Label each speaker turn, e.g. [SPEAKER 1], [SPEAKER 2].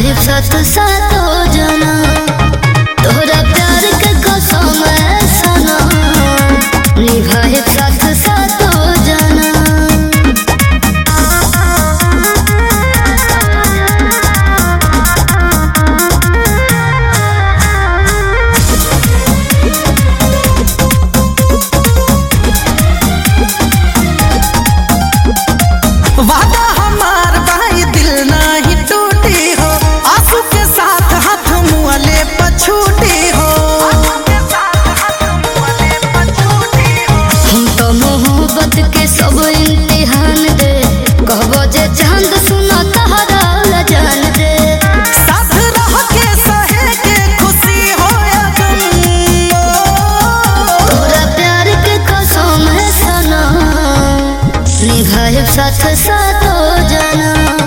[SPEAKER 1] निभाए साथ साथो जना तोहरा प्यार के कसम सना निभाए साथ साथो जना।
[SPEAKER 2] वादा हमार भाई दिल नहीं टूटी हो, आंसू के साथ हाथ मुआले पछूटी हो।
[SPEAKER 1] हम तो मोहब्बत के सब इम्तिहान दे कहबो जे चांद सुना तहरा जान दे
[SPEAKER 2] साथ रह के सहे के खुशी हो या गम।
[SPEAKER 1] तोरा प्यार के कसम सना निभाए साथ साथो जना।